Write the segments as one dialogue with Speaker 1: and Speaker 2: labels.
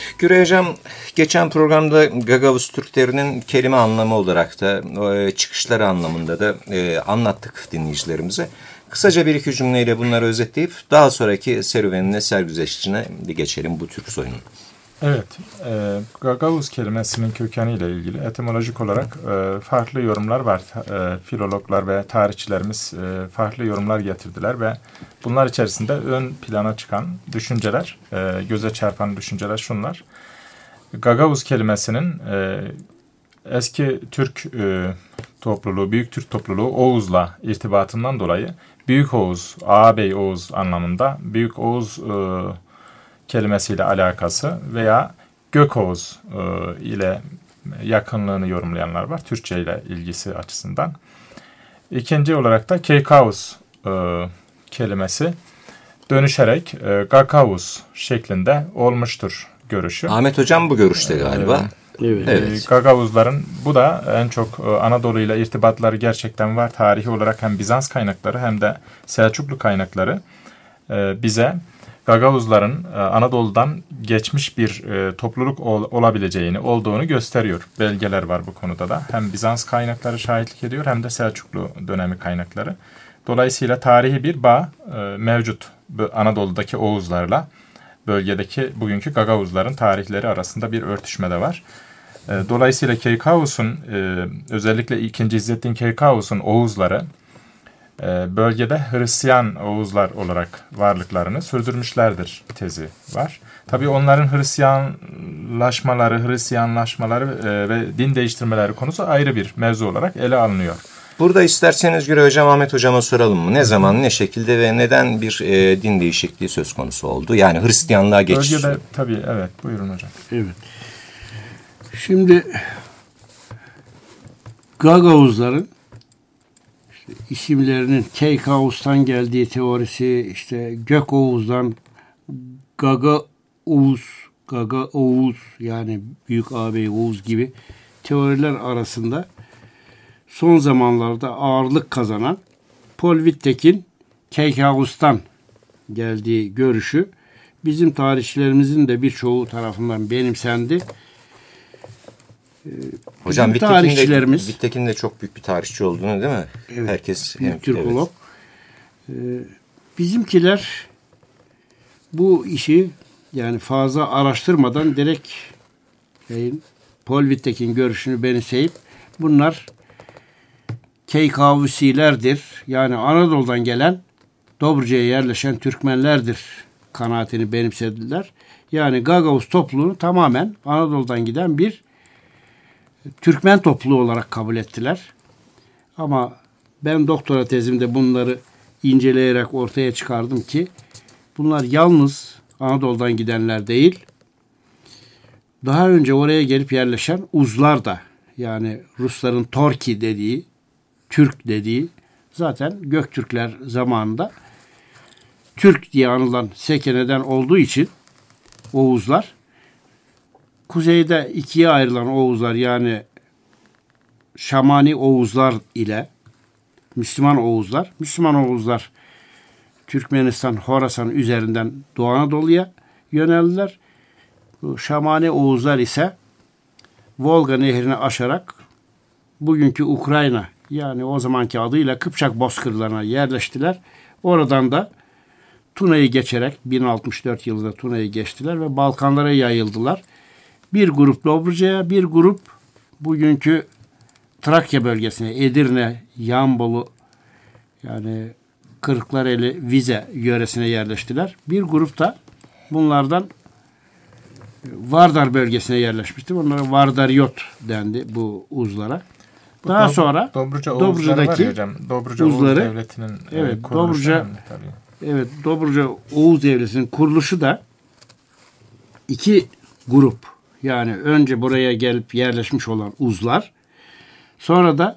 Speaker 1: Güray Hocam, geçen programda Gagavuz Türklerinin kelime anlamı olarak da çıkışları anlamında da anlattık dinleyicilerimize. Kısaca bir iki cümleyle bunları özetleyip daha sonraki serüvenin eser güzeşçine geçelim bu Türk soyunun.
Speaker 2: Evet, Gagavuz kelimesinin kökeniyle ilgili etimolojik olarak farklı yorumlar var. Filologlar ve tarihçilerimiz farklı yorumlar getirdiler ve bunlar içerisinde ön plana çıkan düşünceler, göze çarpan düşünceler şunlar. Gagavuz kelimesinin eski Türk topluluğu, Büyük Türk topluluğu Oğuz'la irtibatından dolayı Büyük Oğuz, Ağabey Oğuz anlamında Büyük Oğuz kelimesiyle alakası veya Gökoğuz ile yakınlığını yorumlayanlar var. Türkçe ile ilgisi açısından. İkinci olarak da Keykaus kelimesi dönüşerek Gagavuz şeklinde olmuştur görüşü.
Speaker 1: Ahmet Hocam bu görüşte galiba.
Speaker 2: Evet. Gagavuzların bu da en çok Anadolu ile irtibatları gerçekten var. Tarihi olarak hem Bizans kaynakları hem de Selçuklu kaynakları bize Gagavuzların Anadolu'dan geçmiş bir topluluk olduğunu gösteriyor. Belgeler var bu konuda da. Hem Bizans kaynakları şahitlik ediyor hem de Selçuklu dönemi kaynakları. Dolayısıyla tarihi bir bağ mevcut Anadolu'daki Oğuzlarla bölgedeki bugünkü Gagavuzların tarihleri arasında bir örtüşme de var. Dolayısıyla Keykaus'un özellikle 2. İzzettin Keykaus'un Oğuzları bölgede Hristiyan Oğuzlar olarak varlıklarını sürdürmüşlerdir tezi var. Tabii onların Hristiyanlaşmaları ve din değiştirmeleri konusu ayrı bir mevzu olarak ele alınıyor.
Speaker 1: Burada isterseniz Güray Hocam, Ahmet Hocam'a soralım mı? Ne zaman, ne şekilde ve neden bir din değişikliği söz konusu oldu? Yani Hristiyanlığa geçiş.
Speaker 2: Bölgede tabii, evet, buyurun hocam.
Speaker 3: Evet. Şimdi Gagavuzların isimlerinin Keykaus'tan geldiği teorisi, işte Gökoğuz'dan Gagaoğuz yani Büyük Ağabey Oğuz gibi teoriler arasında son zamanlarda ağırlık kazanan Paul Wittek'in Keykaus'tan geldiği görüşü bizim tarihçilerimizin de birçoğu tarafından benimsendi.
Speaker 1: Hocam Wittek'in de çok büyük bir tarihçi olduğunu, değil mi?
Speaker 3: Evet,
Speaker 1: Herkes
Speaker 3: büyük Türkolog. Bizimkiler bu işi yani fazla araştırmadan direkt Paul Wittek'in görüşünü benimseyip bunlar Keykavsilerdir. Yani Anadolu'dan gelen Dobruca'ya yerleşen Türkmenlerdir kanaatini benimsediler. Yani Gagavuz topluluğunu tamamen Anadolu'dan giden bir Türkmen topluluğu olarak kabul ettiler. Ama ben doktora tezimde bunları inceleyerek ortaya çıkardım ki bunlar yalnız Anadolu'dan gidenler değil, daha önce oraya gelip yerleşen Uzlar da, yani Rusların Torki dediği, Türk dediği, zaten Göktürkler zamanında Türk diye anılan Sekene'den olduğu için Oğuzlar, kuzeyde ikiye ayrılan Oğuzlar yani Şamani Oğuzlar ile Müslüman Oğuzlar Türkmenistan, Horasan üzerinden Doğu Anadolu'ya yöneldiler. Bu Şamani Oğuzlar ise Volga Nehri'ni aşarak bugünkü Ukrayna, yani o zamanki adıyla Kıpçak bozkırlarına yerleştiler. Oradan da Tuna'yı geçerek 1064 yılında Tuna'yı geçtiler ve Balkanlara yayıldılar. Bir grup Dobruca'ya, bir grup bugünkü Trakya bölgesine, Edirne, Yanbolu, yani Kırklareli, Vize yöresine yerleştiler. Bir grup da bunlardan Vardar bölgesine yerleşmişti. Onlara Vardaryot dendi bu Uzlara. Daha sonra Dobruca'daki Uzları,
Speaker 2: devletinin
Speaker 3: Dobruca Oğuz Devleti'nin kuruluşu da iki grup, yani önce buraya gelip yerleşmiş olan Uzlar, sonra da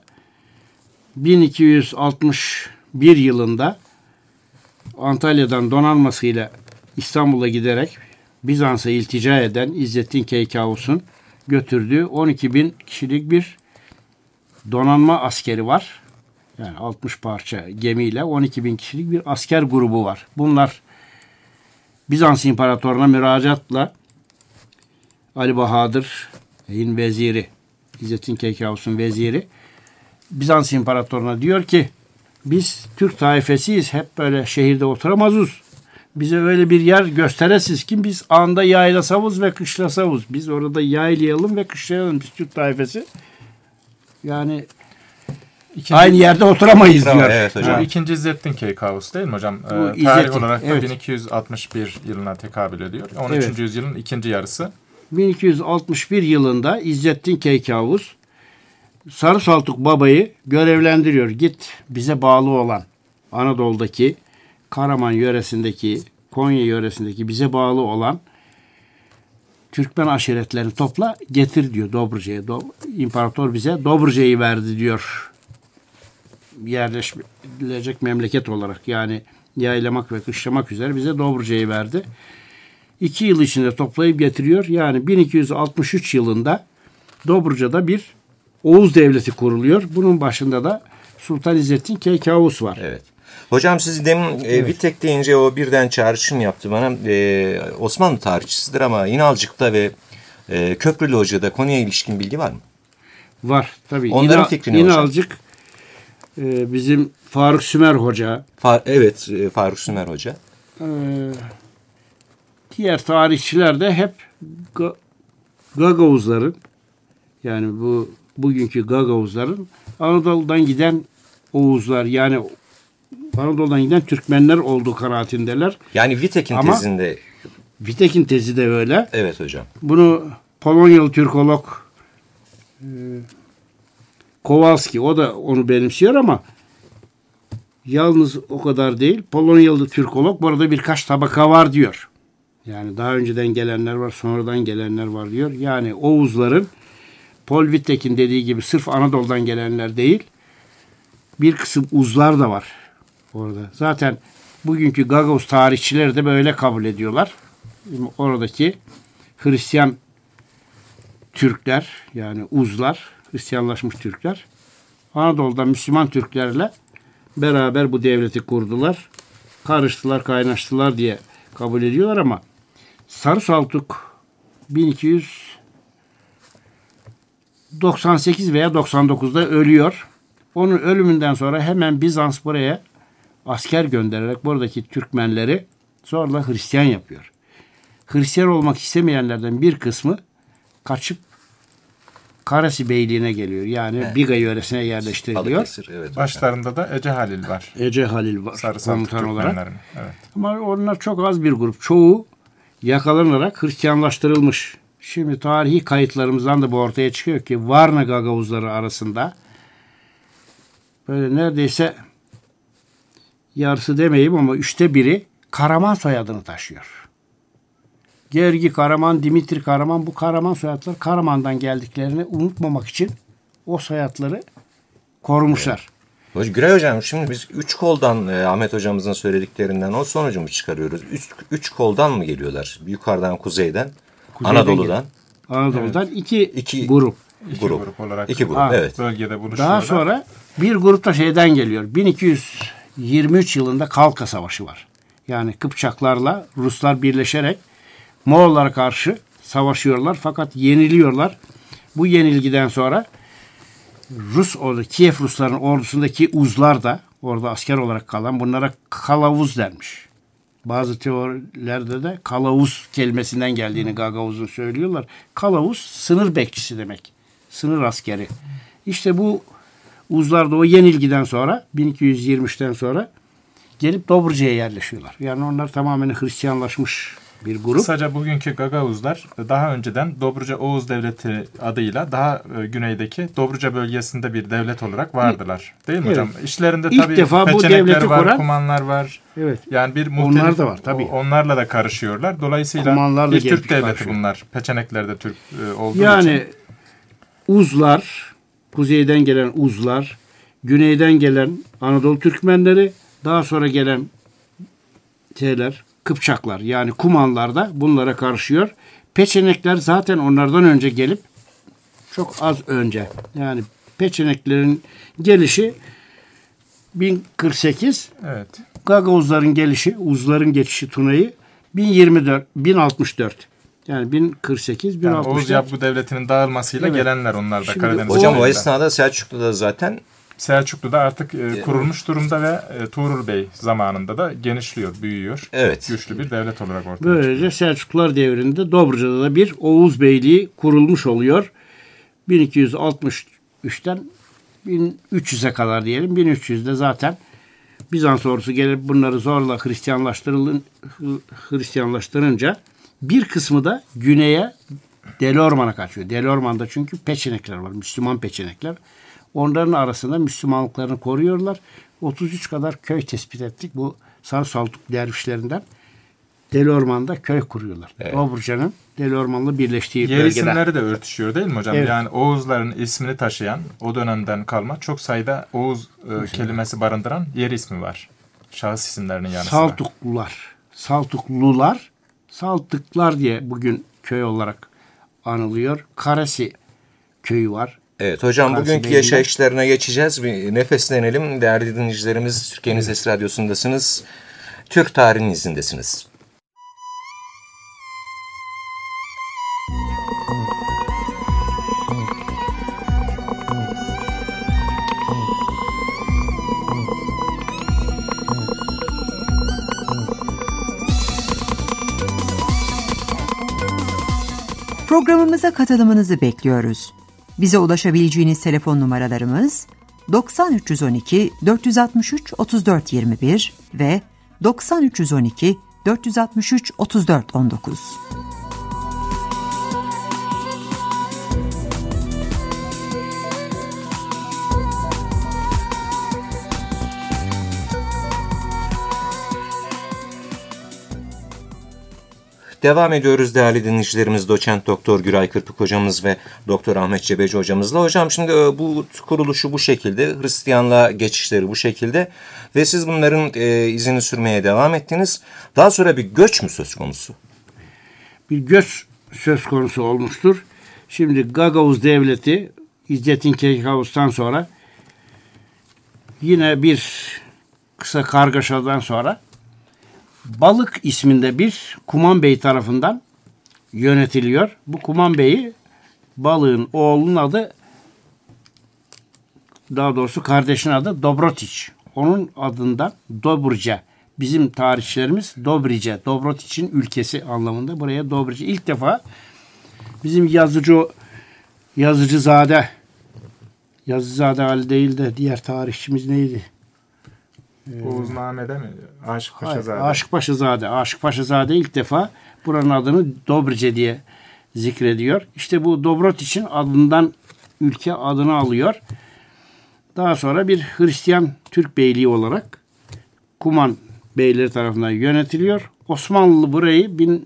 Speaker 3: 1261 yılında Antalya'dan donanmasıyla İstanbul'a giderek Bizans'a iltica eden İzzettin Keykaus'un götürdüğü 12.000 kişilik bir donanma askeri var. Yani 60 parça gemiyle 12.000 kişilik bir asker grubu var. Bunlar Bizans İmparatorluğu'na müracaatla Ali Bahadır'ın veziri, İzzettin Keykavus'un veziri Bizans İmparatorluğu'na diyor ki biz Türk taifesiyiz. Hep böyle şehirde oturamazız. Bize öyle bir yer gösteresiz ki biz anda yaylasavuz ve kışlasavuz. Biz orada yaylayalım ve kışlayalım. Biz Türk taifesi. Yani aynı yerde oturamayız diyor.
Speaker 1: Evet hocam.
Speaker 2: Bu ikinci İzzettin Keykavus değil mi hocam? Tarih
Speaker 3: İzzettin,
Speaker 2: olarak da
Speaker 3: evet.
Speaker 2: 1261 yılına tekabül ediyor. 13.
Speaker 3: Evet.
Speaker 2: yüzyılın ikinci yarısı.
Speaker 3: 1261 yılında İzzettin Keykavus Sarı Saltuk Baba'yı görevlendiriyor. Git bize bağlı olan Anadolu'daki Karaman yöresindeki, Konya yöresindeki bize bağlı olan Türkmen aşiretlerini topla getir diyor Dobruca'ya. İmparator bize Dobruca'yı verdi diyor. Yerleşilecek memleket olarak yani yaylamak ve kışlamak üzere bize Dobruca'yı verdi. 2 yıl içinde toplayıp getiriyor. Yani 1263 yılında Dobruca'da bir Oğuz Devleti kuruluyor. Bunun başında da Sultan İzzettin Keykavus var.
Speaker 1: Evet. Hocam siz demin Vitek deyince o birden çağrışım yaptı bana. Osmanlı tarihçisidir ama İnalcık'ta ve Köprülü Hoca'da konuya ilişkin bilgi var mı?
Speaker 3: Var tabii.
Speaker 1: Onların fikri ne hocam?
Speaker 3: İnalcık bizim Faruk Sümer Hoca.
Speaker 1: Evet, Faruk Sümer Hoca.
Speaker 3: Diğer tarihçiler de hep Gagavuzların yani bugünkü Gagavuzların Anadolu'dan giden Oğuzlar yani Anadolu'dan giden Türkmenler olduğu kanaatindeler.
Speaker 1: Yani Vitek'in
Speaker 3: Ama
Speaker 1: tezinde.
Speaker 3: Vitek'in tezi de öyle.
Speaker 1: Evet hocam.
Speaker 3: Bunu Polonyalı Türkolog Kowalski o da onu benimsiyor ama yalnız o kadar değil. Polonyalı Türkolog bu arada birkaç tabaka var diyor. Yani daha önceden gelenler var, sonradan gelenler var diyor. Yani Oğuzların Paul Vitek'in dediği gibi sırf Anadolu'dan gelenler değil, bir kısım Uzlar da var orada. Zaten bugünkü Gagavuz tarihçileri de böyle kabul ediyorlar. Oradaki Hristiyan Türkler yani Uzlar, Hristiyanlaşmış Türkler Anadolu'da Müslüman Türklerle beraber bu devleti kurdular. Karıştılar, kaynaştılar diye kabul ediyorlar ama Sarı Saltuk 1298 veya 99'da ölüyor. Onun ölümünden sonra hemen Bizans buraya asker göndererek buradaki Türkmenleri sonra Hristiyan yapıyor. Hristiyan olmak istemeyenlerden bir kısmı kaçıp Karasi Beyliği'ne geliyor. Yani Biga yöresine yerleştiriliyor.
Speaker 1: Balıkesir, evet.
Speaker 2: Başlarında da Ece Halil var.
Speaker 3: Ece Halil var
Speaker 2: Sarı Saltuk
Speaker 3: komutan olarak.
Speaker 2: Türkmenlerin. Evet.
Speaker 3: Ama onlar çok az bir grup. Çoğu yakalanarak Hristiyanlaştırılmış. Şimdi tarihi kayıtlarımızdan da bu ortaya çıkıyor ki Varna Gagavuzları arasında böyle neredeyse yarısı demeyeyim ama 1/3 Karaman soyadını taşıyor. Gergi Karaman, Dimitri Karaman bu Karaman soyadları Karaman'dan geldiklerini unutmamak için o soyadları korumuşlar.
Speaker 1: Güray Hocam şimdi biz 3 koldan Ahmet Hocamızın söylediklerinden o sonucu mu çıkarıyoruz? 3 koldan mı geliyorlar? Yukarıdan, kuzeyden, Anadolu'dan.
Speaker 3: Anadolu'dan
Speaker 1: Evet.
Speaker 3: iki grup.
Speaker 2: İki grup olarak.
Speaker 1: İki grup, evet.
Speaker 2: Bölgede buluşuyorlar.
Speaker 3: Daha sonra bir grup da şeyden geliyor. 1223 yılında Kalka Savaşı var. Yani Kıpçaklarla Ruslar birleşerek Moğollara karşı savaşıyorlar fakat yeniliyorlar. Bu yenilgiden sonra Kiev Rusların ordusundaki Uzlar da orada asker olarak kalan bunlara Kalavuz denmiş. Bazı teorilerde de Kalavuz kelimesinden geldiğini Gagavuz'un söylüyorlar. Kalavuz sınır bekçisi demek. Sınır askeri. İşte bu Uzlar da o yenilgiden sonra 1223'ten sonra gelip Dobruca'ya yerleşiyorlar. Yani onlar tamamen Hristiyanlaşmış bir grup.
Speaker 2: Kısaca bugünkü Gagavuzlar daha önceden Dobruca Oğuz Devleti adıyla daha güneydeki Dobruca bölgesinde bir devlet olarak vardılar. Değil mi
Speaker 3: Evet.
Speaker 2: hocam? İşlerinde
Speaker 3: İlk
Speaker 2: tabii
Speaker 3: defa bu
Speaker 2: peçenekler
Speaker 3: devleti
Speaker 2: var,
Speaker 3: kuran-
Speaker 2: kumanlar var.
Speaker 3: Evet.
Speaker 2: Yani bir
Speaker 3: Onlar da var, tabii.
Speaker 2: Onlarla da karışıyorlar. Dolayısıyla
Speaker 3: Kumanlar da
Speaker 2: bir
Speaker 3: gelip
Speaker 2: Türk devleti
Speaker 3: karışıyor.
Speaker 2: bunlar. Peçenekler de Türk olduğu
Speaker 3: Yani
Speaker 2: için.
Speaker 3: Uzlar, kuzeyden gelen Uzlar, güneyden gelen Anadolu Türkmenleri, daha sonra gelen Kıpçaklar yani Kumanlar da bunlara karışıyor. Peçenekler zaten onlardan önce gelip çok az önce yani Peçeneklerin gelişi 1048,
Speaker 2: Evet.
Speaker 3: Gagavuzların gelişi, Uzların geçişi Tuna'yı 1064. Yani 1048,
Speaker 2: Yani
Speaker 3: 1064.
Speaker 2: Oğuz Yabgu Devleti'nin dağılmasıyla
Speaker 3: Evet.
Speaker 2: gelenler onlar da
Speaker 3: Şimdi
Speaker 2: Karadeniz.
Speaker 1: Hocam o
Speaker 2: olayında.
Speaker 1: esnada Selçuklu'da zaten
Speaker 2: Selçuklu'da artık kurulmuş durumda ve Tuğrul Bey zamanında da genişliyor, büyüyor.
Speaker 1: evet.
Speaker 2: Güçlü bir devlet olarak ortaya çıkıyor.
Speaker 3: Böylece Selçuklular devrinde Dobruca'da da bir Oğuz Beyliği kurulmuş oluyor. 1263'ten 1300'e kadar diyelim. 1300'de zaten Bizans ordusu gelip bunları zorla Hristiyanlaştırınca bir kısmı da güneye Delorman'a kaçıyor. Delorman'da çünkü peçenekler var. Müslüman peçenekler. Onların arasında Müslümanlıklarını koruyorlar. 33 kadar köy tespit ettik. Bu Sarı Saltuk dervişlerinden Delorman'da köy kuruyorlar.
Speaker 1: Evet.
Speaker 3: Dobruca'nın Delorman'la birleştiği
Speaker 2: Yer
Speaker 3: bölgede.
Speaker 2: isimleri de örtüşüyor değil mi hocam?
Speaker 3: Evet.
Speaker 2: Yani Oğuzların ismini taşıyan o dönemden kalma çok sayıda Oğuz kelimesi barındıran yer ismi var. Şahıs isimlerinin yanı sıra.
Speaker 3: Saltuklular, Saltıklar diye bugün köy olarak anılıyor. Karesi köyü var.
Speaker 1: Evet hocam
Speaker 3: Karşı
Speaker 1: bugünkü
Speaker 3: Beyliği'nde.
Speaker 1: yaşayışlarına geçeceğiz. Bir nefeslenelim. Değerli dinleyicilerimiz Türkiye'nin Sesi Radyosu'ndasınız. Türk tarihinin izindesiniz.
Speaker 4: Programımıza katılımınızı bekliyoruz. Bize ulaşabileceğiniz telefon numaralarımız 90 312 463 34 21 ve 90 312 463 34 19.
Speaker 1: Devam ediyoruz değerli dinleyicilerimiz. Doçent Doktor Güray Kırpık hocamız ve Doktor Ahmet Cebeci hocamızla. Hocam şimdi bu kuruluşu bu şekilde, Hristiyanlığa geçişleri bu şekilde ve siz bunların izini sürmeye devam ettiniz. Daha sonra bir göç mü söz konusu?
Speaker 3: Bir göç söz konusu olmuştur. Şimdi Gagavuz Devleti İzzettin Keykavuz'dan sonra yine bir kısa kargaşadan sonra Balık isminde bir Kuman Bey tarafından yönetiliyor. Bu Kuman Bey'i Balık'ın oğlunun adı, daha doğrusu kardeşinin adı Dobrotiç. Onun adından Dobruca. Bizim tarihçilerimiz Dobrice, Dobrotiç'in ülkesi anlamında buraya Dobrice. İlk defa bizim Yazıcızade Ali değil de diğer tarihçimiz neydi?
Speaker 2: Oğuzname'de mi? Aşık Paşazade.
Speaker 3: Aşık Paşazade ilk defa buranın adını Dobrice diye zikrediyor. İşte bu Dobrotiç'in adından ülke adını alıyor. Daha sonra bir Hristiyan Türk beyliği olarak Kuman beyleri tarafından yönetiliyor. Osmanlı burayı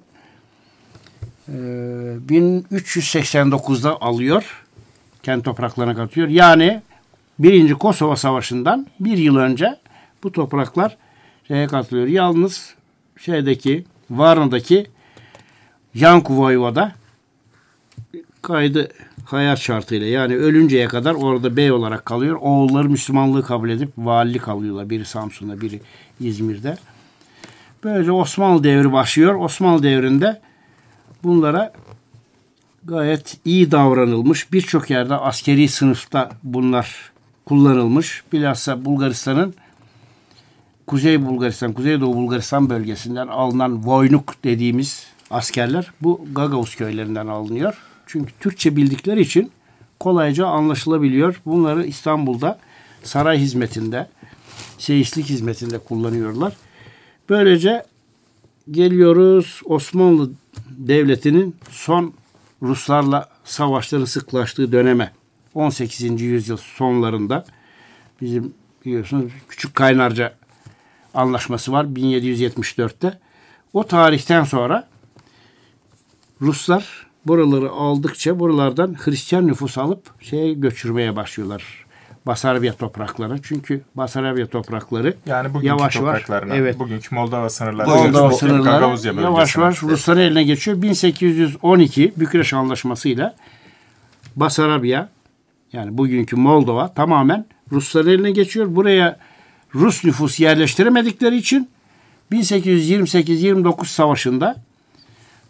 Speaker 3: 1389'da alıyor. Kendi topraklarına katıyor. Yani 1. Kosova Savaşı'ndan bir yıl önce bu topraklar şeye katılıyor. Yalnız Varna'daki Yanku Voyvoda kaydı hayat şartıyla, yani ölünceye kadar orada bey olarak kalıyor. Oğulları Müslümanlığı kabul edip valilik alıyorlar. Biri Samsun'da, biri İzmir'de. Böylece Osmanlı devri başlıyor. Osmanlı devrinde bunlara gayet iyi davranılmış. Birçok yerde askeri sınıfta bunlar kullanılmış. Bilhassa Bulgaristan'ın Kuzeydoğu Bulgaristan bölgesinden alınan Voynuk dediğimiz askerler bu Gagavuz köylerinden alınıyor. Çünkü Türkçe bildikleri için kolayca anlaşılabiliyor. Bunları İstanbul'da saray hizmetinde, seyislik hizmetinde kullanıyorlar. Böylece geliyoruz Osmanlı Devleti'nin son Ruslarla savaşların sıklaştığı döneme. 18. yüzyıl sonlarında bizim biliyorsunuz Küçük Kaynarca Anlaşması var 1774'te. O tarihten sonra Ruslar buraları aldıkça buralardan Hristiyan nüfus alıp göçürmeye başlıyorlar. Basarabya topraklarına. Çünkü Basarabya toprakları
Speaker 2: yani bugünkü
Speaker 3: yavaş
Speaker 2: topraklarına,
Speaker 3: evet,
Speaker 2: bugünkü Moldova sınırları,
Speaker 3: sınırları yavaş Rusların eline geçiyor. 1812 Bükreş Anlaşması'yla Basarabya, yani bugünkü Moldova tamamen Rusların eline geçiyor. Buraya Rus nüfus yerleştiremedikleri için 1828-29 savaşında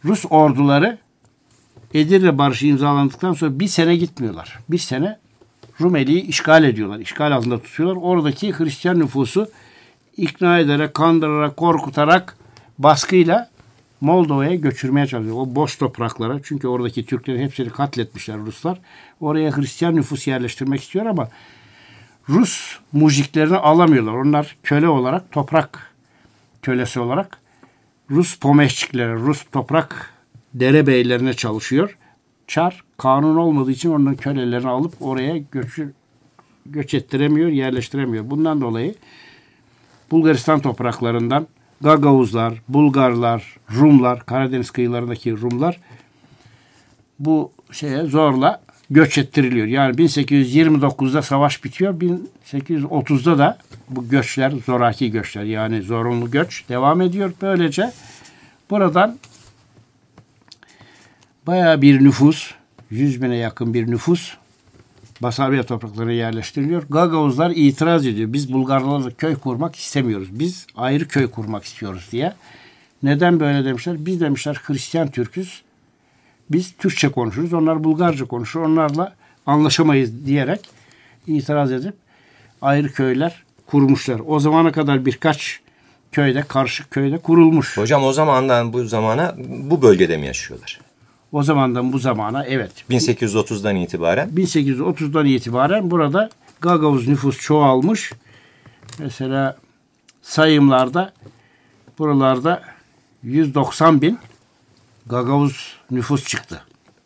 Speaker 3: Rus orduları Edirne Barışı imzalandıktan sonra bir sene gitmiyorlar. Bir sene Rumeli'yi işgal ediyorlar. İşgal altında tutuyorlar. Oradaki Hristiyan nüfusu ikna ederek, kandırarak, korkutarak baskıyla Moldova'ya göçürmeye çalışıyor. O boş topraklara. Çünkü oradaki Türklerin hepsini katletmişler Ruslar. Oraya Hristiyan nüfus yerleştirmek istiyor ama Rus mujiklerini alamıyorlar. Onlar köle olarak, toprak kölesi olarak Rus pomeşçiklere, Rus toprak derebeylerine çalışıyor. Çar kanun olmadığı için onların kölelerini alıp oraya göç ettiremiyor, yerleştiremiyor. Bundan dolayı Bulgaristan topraklarından Gagavuzlar, Bulgarlar, Rumlar, Karadeniz kıyılarındaki Rumlar bu şeye zorla göç ettiriliyor. Yani 1829'da savaş bitiyor. 1830'da da bu göçler, zoraki göçler yani zorunlu göç devam ediyor. Böylece buradan bayağı bir nüfus, 100 bine yakın bir nüfus Basarya topraklarına yerleştiriliyor. Gagavuzlar itiraz ediyor. Biz Bulgarlarla köy kurmak istemiyoruz. Biz ayrı köy kurmak istiyoruz diye. Neden böyle demişler? Biz demişler Hristiyan Türk'üz. Biz Türkçe konuşuruz. Onlar Bulgarca konuşur. Onlarla anlaşamayız diyerek itiraz edip ayrı köyler kurmuşlar. O zamana kadar birkaç köyde, karışık köyde kurulmuş.
Speaker 1: Hocam o zamandan bu zamana bu bölgede mi yaşıyorlar?
Speaker 3: O zamandan bu zamana evet.
Speaker 1: 1830'dan itibaren.
Speaker 3: 1830'dan itibaren burada Gagavuz nüfus çoğalmış. Mesela sayımlarda buralarda 190 bin Gagavuz nüfus çıktı.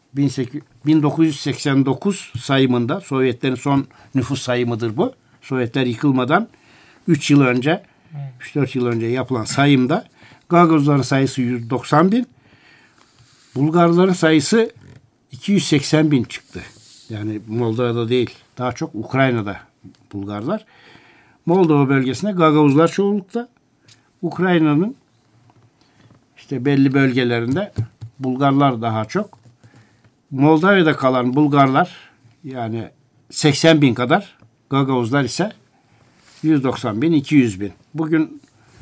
Speaker 3: 1989 sayımında Sovyetlerin son nüfus sayımıdır bu. Sovyetler yıkılmadan 3 yıl önce 3-4 yıl önce yapılan sayımda Gagavuzların sayısı 190 bin. Bulgarların sayısı 280 bin çıktı. Yani Moldova'da değil. Daha çok Ukrayna'da Bulgarlar. Moldova bölgesinde Gagavuzlar çoğunlukta. Ukrayna'nın işte belli bölgelerinde Bulgarlar daha çok. Moldova'da kalan Bulgarlar yani 80 bin kadar. Gagavuzlar ise 190 bin, 200 bin. Bugün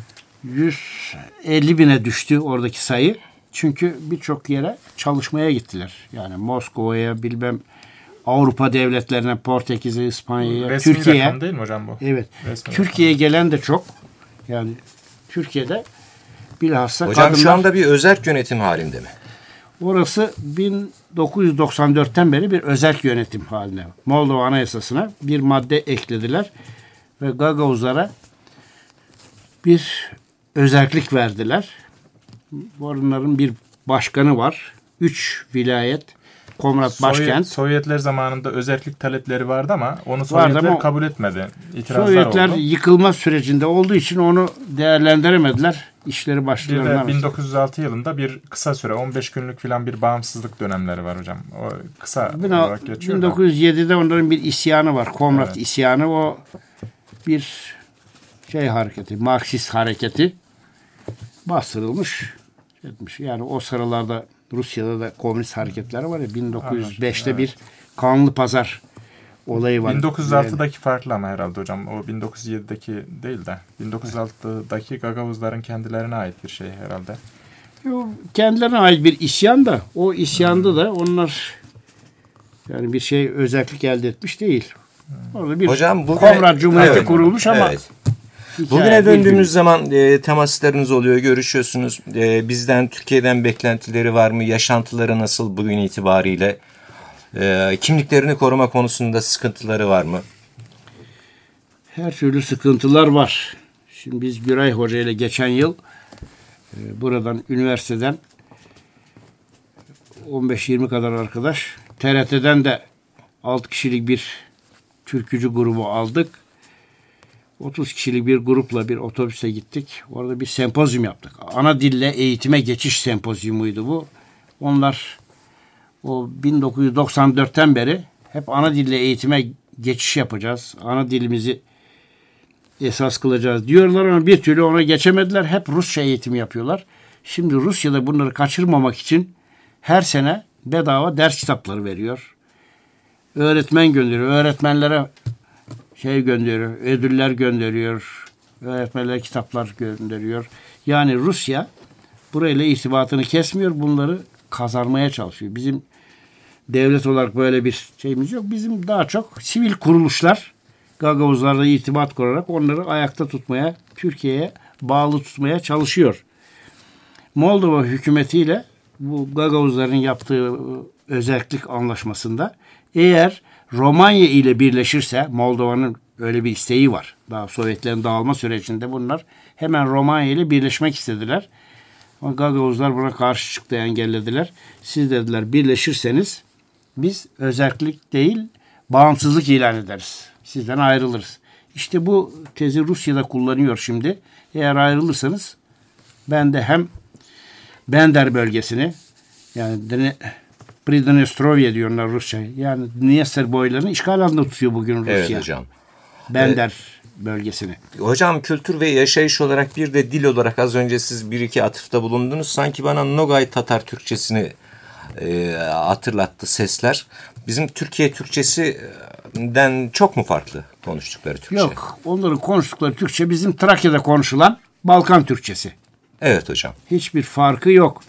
Speaker 3: 150 bine düştü oradaki sayı. Çünkü birçok yere çalışmaya gittiler. Yani Moskova'ya, bilmem Avrupa devletlerine, Portekiz'e, İspanya'ya,
Speaker 2: Resmi
Speaker 3: Türkiye'ye.
Speaker 2: rakam değil mi hocam bu?
Speaker 3: Evet.
Speaker 2: Resmi
Speaker 3: Türkiye'ye gelen de çok. Yani Türkiye'de bilhassa
Speaker 1: Hocam
Speaker 3: kadınlar.
Speaker 1: şu anda bir özerk yönetim halinde mi?
Speaker 3: Orası 1994'ten beri bir özerk yönetim halinde. Moldova Anayasası'na bir madde eklediler ve Gagavuzlara bir özerklik verdiler. Bunların bir başkanı var. 3 vilayet, Komrat başkent.
Speaker 2: Sovyetler zamanında özerklik talepleri vardı ama onu Sovyetler
Speaker 3: ama
Speaker 2: kabul etmedi. İtirazlar
Speaker 3: Sovyetler
Speaker 2: oldu.
Speaker 3: yıkılma sürecinde olduğu için onu değerlendiremediler. İşleri
Speaker 2: Bir
Speaker 3: başlarına.
Speaker 2: de 1906 yılında bir kısa süre 15 günlük falan bir bağımsızlık dönemleri var hocam. O kısa olarak geçiyor.
Speaker 3: 1907'de onların bir isyanı var. Komrat isyanı. O bir hareketi, Marksist hareketi bastırılmış etmiş. Yani o sıralarda Rusya'da da komünist hareketler var ya 1905'te bir kanlı pazar olayı var.
Speaker 2: 1906'daki farklı ama herhalde hocam. O 1907'deki değil de 1906'daki Gagavuzların kendilerine ait bir şey herhalde.
Speaker 3: Kendilerine ait bir isyan da o isyanda da onlar yani bir şey özellik elde etmiş değil. Orada bir
Speaker 1: Hocam,
Speaker 3: Komrat Cumhuriyeti kurulmuş ama
Speaker 1: evet. Bugüne döndüğümüz zaman temaslarınız oluyor, görüşüyorsunuz. Bizden, Türkiye'den beklentileri var mı? Yaşantıları nasıl bugün itibariyle? Kimliklerini koruma konusunda sıkıntıları var mı?
Speaker 3: Her türlü sıkıntılar var. Şimdi biz Güray Hoca ile geçen yıl buradan üniversiteden 15-20 kadar arkadaş, TRT'den de 6 kişilik bir türkücü grubu aldık. 30 kişilik bir grupla bir otobüse gittik. Orada bir sempozyum yaptık. Ana dille eğitime geçiş sempozyumuydu bu. Onlar o 1994'ten beri hep ana dille eğitime geçiş yapacağız. Ana dilimizi esas kılacağız diyorlar ama bir türlü ona geçemediler. Hep Rusça eğitimi yapıyorlar. Şimdi Rusya'da bunları kaçırmamak için her sene bedava ders kitapları veriyor. Öğretmen gönderiyor. Öğretmenlere gönderiyor. Ödüller gönderiyor. Öğretmenlere kitaplar gönderiyor. Yani Rusya burayla irtibatını kesmiyor. Bunları kazanmaya çalışıyor. Bizim devlet olarak böyle bir şeyimiz yok. Bizim daha çok sivil kuruluşlar Gagavuzlarla irtibat kurarak onları ayakta tutmaya, Türkiye'ye bağlı tutmaya çalışıyor. Moldova hükümetiyle bu Gagavuzların yaptığı özerklik anlaşmasında eğer Romanya ile birleşirse, Moldova'nın öyle bir isteği var. Daha Sovyetlerin dağılma sürecinde bunlar hemen Romanya ile birleşmek istediler. Ama Gagavuzlar buna karşı çıktı, engellediler. Siz dediler birleşirseniz biz özerklik değil bağımsızlık ilan ederiz. Sizden ayrılırız. İşte bu tezi Rusya'da kullanıyor şimdi. Eğer ayrılırsanız ben de hem Bender bölgesini, yani Pridnestrovye diyorlar Rusça. Yani Dniester boylarını işgal altında tutuyor bugün Rusya.
Speaker 1: Evet hocam.
Speaker 3: Bender bölgesini.
Speaker 1: Hocam kültür ve yaşayış olarak bir de dil olarak az önce siz bir iki atıfta bulundunuz. Sanki bana Nogay Tatar Türkçesini hatırlattı sesler. Bizim Türkiye Türkçesinden çok mu farklı konuştukları Türkçe?
Speaker 3: Yok. Onların konuştukları Türkçe bizim Trakya'da konuşulan Balkan Türkçesi.
Speaker 1: Evet hocam.
Speaker 3: Hiçbir farkı yok.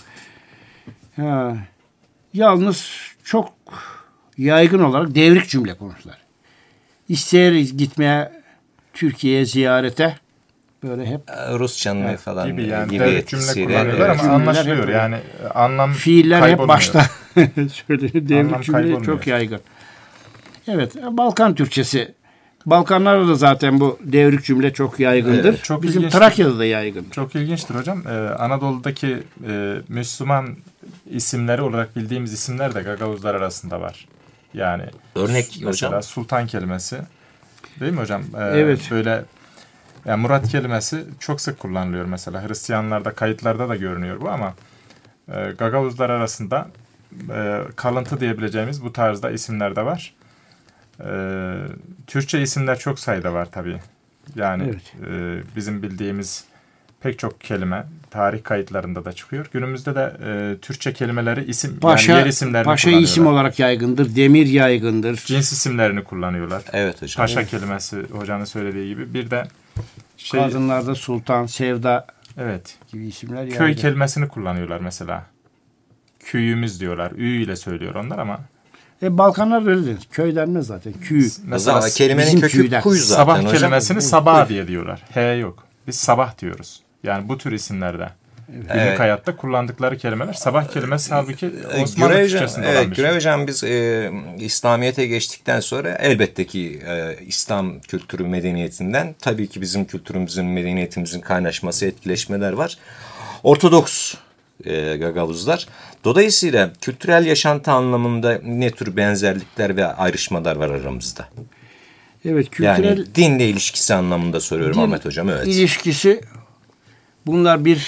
Speaker 3: Yalnız çok yaygın olarak devrik cümle konuşurlar. İsteyeriz gitmeye Türkiye'ye ziyarete böyle hep
Speaker 1: Rusçanın falan
Speaker 2: gibi yani
Speaker 1: gibi
Speaker 2: devrik cümle
Speaker 1: etkisiyle.
Speaker 2: kullanıyorlar ama
Speaker 3: Cümleler
Speaker 2: anlaşılıyor.
Speaker 3: hep-
Speaker 2: Yani anlam
Speaker 3: fiiller hep
Speaker 2: kaybolmuyor.
Speaker 3: başta söyleniyor. Devrik
Speaker 2: Anlam
Speaker 3: cümle
Speaker 2: kaybolmuyor.
Speaker 3: çok yaygın. Evet, Balkan Türkçesi. Balkanlarda da zaten bu devrik cümle çok yaygındır.
Speaker 2: Evet, çok
Speaker 3: Bizim
Speaker 2: ilginçtir.
Speaker 3: Trakya'da da yaygın.
Speaker 2: Çok ilginçtir hocam. Anadolu'daki Müslüman isimleri olarak bildiğimiz isimler de Gagavuzlar arasında var. Yani
Speaker 1: Örnek
Speaker 2: mesela
Speaker 1: hocam.
Speaker 2: Sultan kelimesi değil mi hocam?
Speaker 3: Evet.
Speaker 2: Böyle yani Murat kelimesi çok sık kullanılıyor mesela. Hristiyanlarda kayıtlarda da görünüyor bu ama Gagavuzlar arasında kalıntı diyebileceğimiz bu tarzda isimler de var. Türkçe isimler çok sayıda var tabii. Yani
Speaker 3: Evet.
Speaker 2: bizim bildiğimiz pek çok kelime tarih kayıtlarında da çıkıyor. Günümüzde de Türkçe kelimeleri isim
Speaker 3: Paşa,
Speaker 2: yani yer isimlerini
Speaker 3: Paşa
Speaker 2: kullanıyorlar.
Speaker 3: isim olarak yaygındır. Demir yaygındır.
Speaker 2: Cins isimlerini kullanıyorlar.
Speaker 1: Evet hocam.
Speaker 2: Paşa kelimesi hocanın söylediği gibi. Bir de
Speaker 3: Kadınlarda Sultan, Sevda
Speaker 2: evet.
Speaker 3: gibi isimler yaygın.
Speaker 2: Köy kelimesini kullanıyorlar mesela. Köyümüz diyorlar. Ü ile söylüyor onlar ama
Speaker 3: Balkanlar öyle denir. Köy denmez zaten. Kü.
Speaker 1: Mesela kelimenin
Speaker 3: bizim
Speaker 1: kökü
Speaker 3: köyden.
Speaker 1: kuy zaten
Speaker 2: sabah
Speaker 1: hocam.
Speaker 2: kelimesini sabah diye diyorlar. H yok. Biz sabah diyoruz. Yani bu tür isimlerde. Günlük
Speaker 1: Evet.
Speaker 2: hayatta kullandıkları kelimeler sabah kelimesi halbuki Osmanlı Türkçesinde olan bir şey.
Speaker 1: Güray Hocam biz İslamiyet'e geçtikten sonra elbette ki İslam kültürü medeniyetinden tabii ki bizim kültürümüzün, medeniyetimizin kaynaşması, etkileşmeler var. Ortodoks Gagavuzlar. Dolayısıyla kültürel yaşantı anlamında ne tür benzerlikler ve ayrışmalar var aramızda?
Speaker 3: Evet, kültürel
Speaker 1: Yani dinle ilişkisi anlamında soruyorum
Speaker 3: din
Speaker 1: Ahmet Hocam. Evet.
Speaker 3: ilişkisi, bunlar bir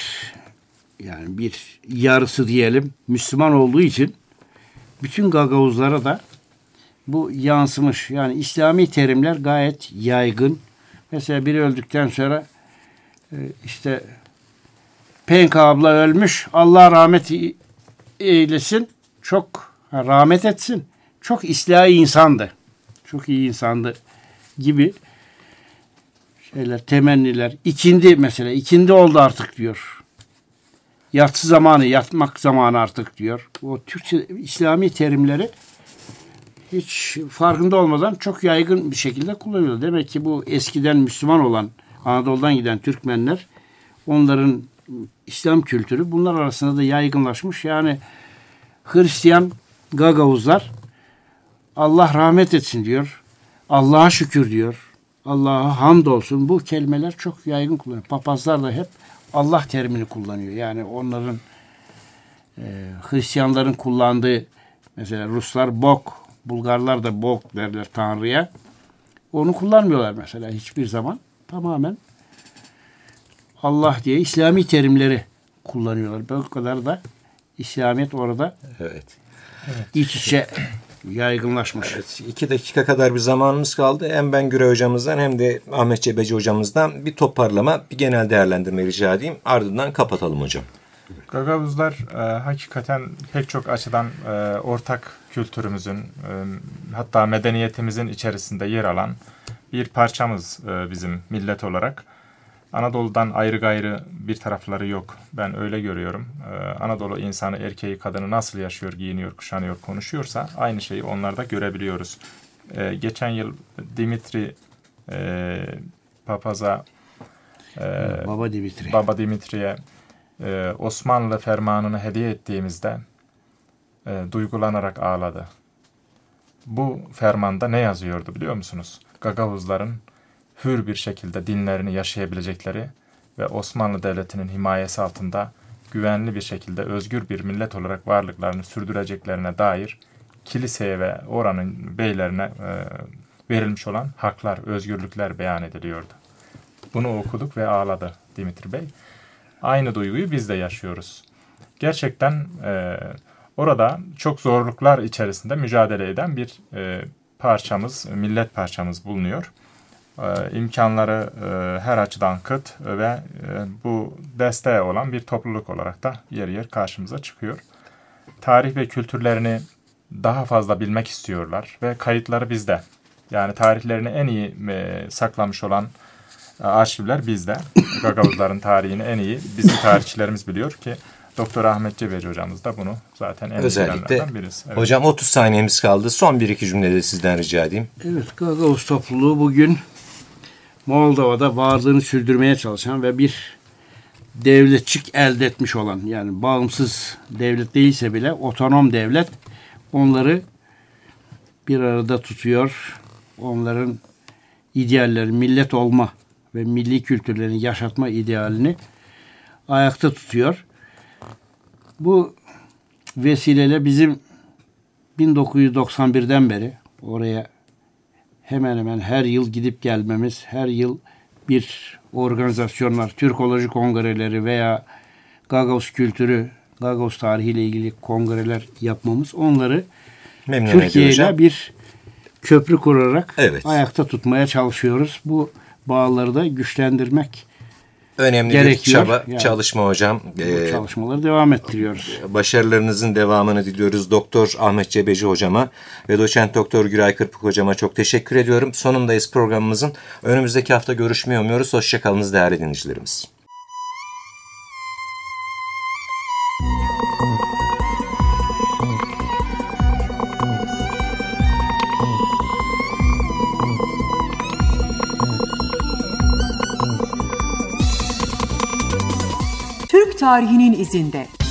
Speaker 3: yarısı diyelim Müslüman olduğu için bütün Gagavuzlara da bu yansımış. Yani İslami terimler gayet yaygın. Mesela biri öldükten sonra işte Penka abla ölmüş, Allah rahmet eylesin, çok rahmet etsin, çok islahi insandı, çok iyi insandı gibi şeyler, temenniler. İkindi mesela, ikindi oldu artık diyor. Yatsı zamanı, yatmak zamanı artık diyor. O Türkçe İslami terimleri hiç farkında olmadan çok yaygın bir şekilde kullanıyor. Demek ki bu eskiden Müslüman olan, Anadolu'dan giden Türkmenler, onların İslam kültürü bunlar arasında da yaygınlaşmış. Yani Hristiyan Gagavuzlar Allah rahmet etsin diyor. Allah'a şükür diyor. Allah'a hamdolsun. Bu kelimeler çok yaygın kullanıyor. Papazlar da hep Allah terimini kullanıyor. Yani onların Hristiyanların kullandığı, mesela Ruslar bok, Bulgarlar da bok derler Tanrı'ya. Onu kullanmıyorlar mesela hiçbir zaman. Tamamen Allah diye İslami terimleri kullanıyorlar. Bu kadar da İslamiyet orada
Speaker 1: Evet.
Speaker 3: iç içe yaygınlaşmış.
Speaker 1: Evet, 2 dakika kadar bir zamanımız kaldı. Hem ben Güray hocamızdan hem de Ahmet Cebeci hocamızdan bir toparlama, bir genel değerlendirme rica edeyim. Ardından kapatalım hocam.
Speaker 2: Gagavuzlar hakikaten pek çok açıdan ortak kültürümüzün hatta medeniyetimizin içerisinde yer alan bir parçamız bizim millet olarak. Anadolu'dan ayrı gayrı bir tarafları yok. Ben öyle görüyorum. Anadolu insanı, erkeği, kadını nasıl yaşıyor, giyiniyor, kuşanıyor, konuşuyorsa aynı şeyi onlarda görebiliyoruz. Geçen yıl Dimitri papaza Baba Dimitri'ye Osmanlı fermanını hediye ettiğimizde duygulanarak ağladı. Bu fermanda ne yazıyordu biliyor musunuz? Gagavuzların hür bir şekilde dinlerini yaşayabilecekleri ve Osmanlı Devleti'nin himayesi altında güvenli bir şekilde özgür bir millet olarak varlıklarını sürdüreceklerine dair kiliseye ve oranın beylerine verilmiş olan haklar, özgürlükler beyan ediliyordu. Bunu okuduk ve ağladı Dimitri Bey. Aynı duyguyu biz de yaşıyoruz. Gerçekten orada çok zorluklar içerisinde mücadele eden bir parçamız, millet parçamız bulunuyor. İmkanları her açıdan kıt ve bu desteğe olan bir topluluk olarak da yer yer karşımıza çıkıyor. Tarih ve kültürlerini daha fazla bilmek istiyorlar ve kayıtları bizde. Yani tarihlerini en iyi saklamış olan arşivler bizde. Gagavuzların tarihini en iyi bizim tarihçilerimiz biliyor ki Doktor Ahmet Cebeci hocamız da bunu zaten en
Speaker 1: özellikle
Speaker 2: birisi. Evet.
Speaker 1: Hocam 30 saniyemiz kaldı. Son 1-2 cümlede sizden rica edeyim.
Speaker 3: Evet, Gagavuz topluluğu bugün Moldova'da varlığını sürdürmeye çalışan ve bir devletçik elde etmiş olan, yani bağımsız devlet değilse bile otonom devlet onları bir arada tutuyor. Onların idealleri, millet olma ve milli kültürlerini yaşatma idealini ayakta tutuyor. Bu vesileyle bizim 1991'den beri oraya hemen hemen her yıl gidip gelmemiz, her yıl bir organizasyonlar, Türkoloji kongreleri veya Gagavuz kültürü, Gagavuz tarihiyle ilgili kongreler yapmamız, onları Türkiye ile bir köprü kurarak ayakta tutmaya çalışıyoruz. Bu bağları da güçlendirmek
Speaker 1: önemli
Speaker 3: gerekiyor.
Speaker 1: Bir çaba, yani, çalışma hocam.
Speaker 3: Bu çalışmaları devam ettiriyoruz.
Speaker 1: Başarılarınızın devamını diliyoruz. Doktor Ahmet Cebeci hocama ve doçent doktor Güray Kırpık hocama çok teşekkür ediyorum. Sonundayız programımızın. Önümüzdeki hafta görüşmeyi umuyoruz. Hoşçakalınız değerli dinleyicilerimiz.
Speaker 4: Türk tarihinin izinde.